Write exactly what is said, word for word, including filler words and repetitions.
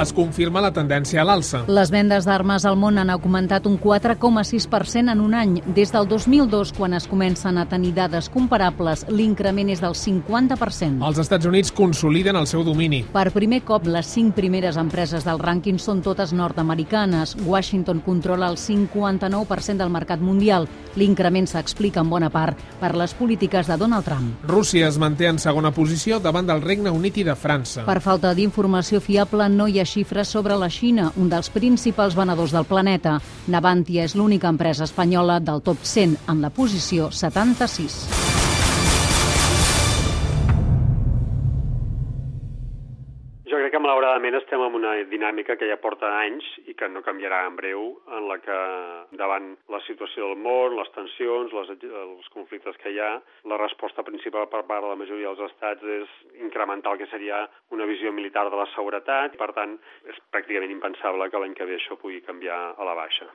Es confirma la tendència a l'alça. Les vendes d'armes al món han augmentat un quatre coma sis per cent en un any. Des del dos mil dos, quan es comencen a tenir dades comparables, l'increment és del cinquanta per cent. Els Estats Units consoliden el seu domini. Per primer cop, les cinc primeres empreses del rànquing són totes nord-americanes. Washington controla el cinquanta-nou per cent del mercat mundial. L'increment s'explica en bona part per les polítiques de Donald Trump. Rússia es manté en segona posició davant del Regne Unit i de França. Per falta d'informació fiable, no hi ha xifres sobre la Xina, un dels principals venedors del planeta. Navantia és l'única empresa espanyola del top cent en la posició setanta-sis. Jo crec que malauradament estem en una dinàmica que ja porta anys i que no canviarà en breu, en la que davant la situació del món, les tensions, les, els conflictes que hi ha, la resposta principal per part de la majoria dels estats és incrementar el que seria una visió militar de la seguretat. Per tant, és pràcticament impensable que l'any que ve això pugui canviar a la baixa.